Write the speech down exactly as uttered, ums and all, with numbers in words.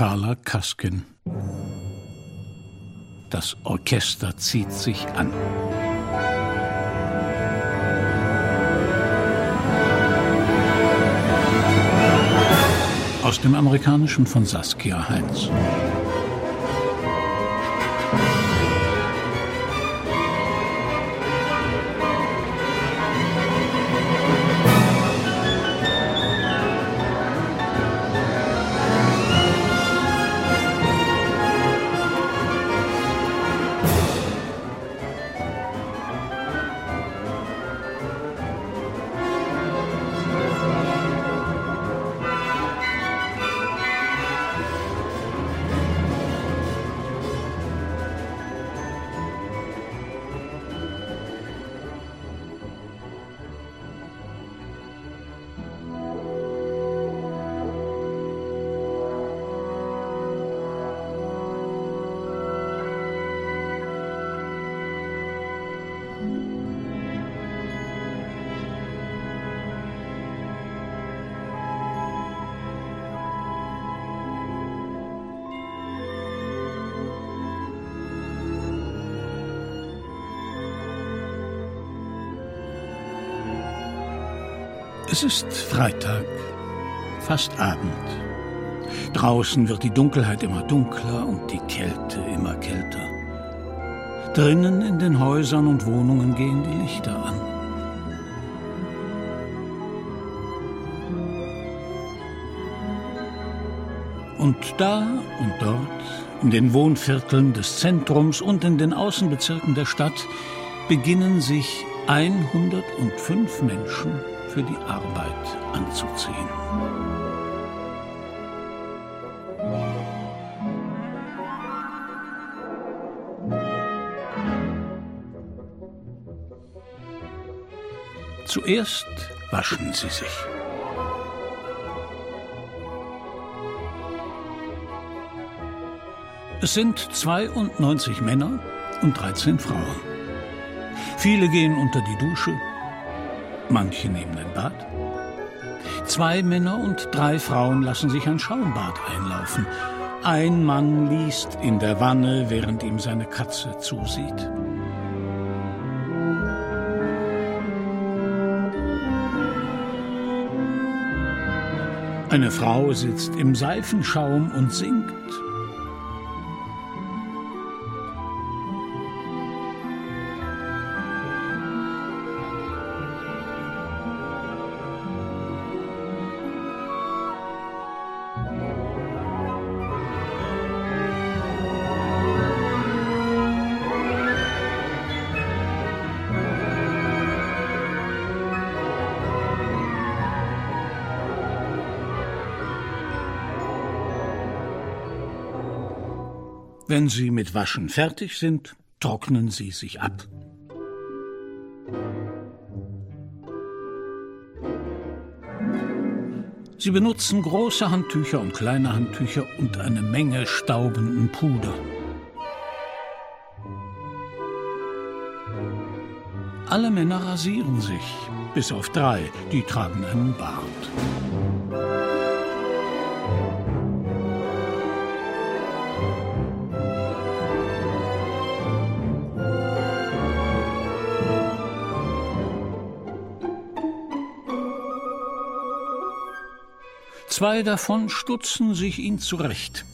Carla Kaskin. Das Orchester zieht sich an. Aus dem Amerikanischen von Saskia Heinz. Es ist Freitag, fast Abend. Draußen wird die Dunkelheit immer dunkler und die Kälte immer kälter. Drinnen in den Häusern und Wohnungen gehen die Lichter an. Und da und dort, in den Wohnvierteln des Zentrums und in den Außenbezirken der Stadt, beginnen sich hundertfünf Menschen für die Arbeit anzuziehen. Zuerst waschen sie sich. Es sind zweiundneunzig Männer und dreizehn Frauen. Viele gehen unter die Dusche, manche nehmen ein Bad. Zwei Männer und drei Frauen lassen sich ein Schaumbad einlaufen. Ein Mann liest in der Wanne, während ihm seine Katze zusieht. Eine Frau sitzt im Seifenschaum und singt. Wenn sie mit Waschen fertig sind, trocknen sie sich ab. Sie benutzen große Handtücher und kleine Handtücher und eine Menge staubenden Puder. Alle Männer rasieren sich, bis auf drei, die tragen einen Bart. Zwei davon stutzen sich ihn zurecht.